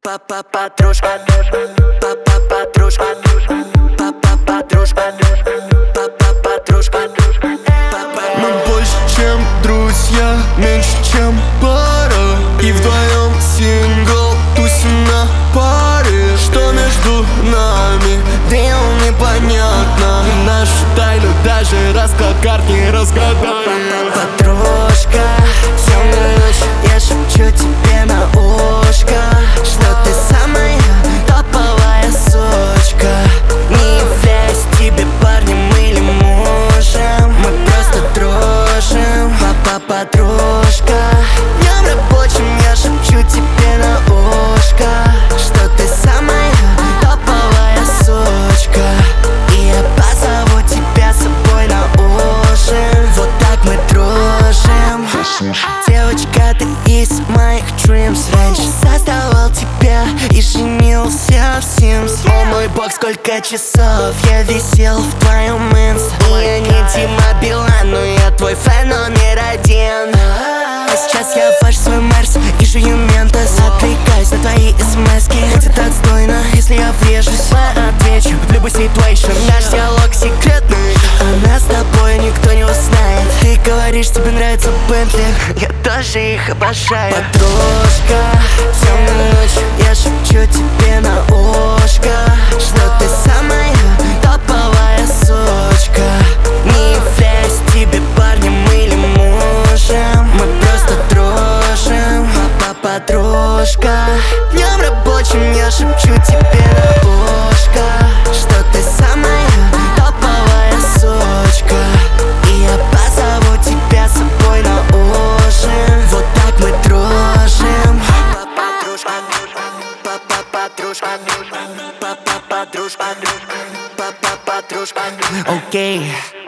Подружка, подружка, подружка, подружка. Мы больше, чем друзья, меньше, чем пара. И вдвоем сингл, тусим на паре. Что между нами, дел непонятно. Нашу тайну даже расклад карт не разгадает. Подружка, темную ночь я шепчу тебе на ушко, что ты самая топовая сучка. Не являюсь тебе парнем или мужем, мы просто дружим. Подружка, днем рабочим я шепчу тебе на ушко, что ты самая топовая сучка. И я позову тебя с собой на ужин. Вот так мы дружим. Девочка, ты из моих dreams. Раньше создавал тебя и женился в Sims. О мой бог, сколько часов я висел в твоем инст. И я не Дима Билан, но я твой фэн номер один. А сейчас я ваш свой Мерс и жую Ментос. Отвлекаюсь на твои смски. Будет отстойно, если я врежусь. Я отвечу в любой ситуэйшн. Наш диалог секретный, а нас с тобой никто не узнает. Ты говоришь, тебе нравится Бентли, я тоже их обожаю. Подружка, темную ночь я шепчу тебе на ушко, что ты самая топовая сучка. Не являюсь тебе парнем или мужем, мы просто дружим. Подружка, днем рабочим я шепчу тебе на ушко, что ты самая топовая сучка. И я позову тебя с собой на ужин. Вот так мы дружим. Подружка, подружка, подружка, подружка. Окей.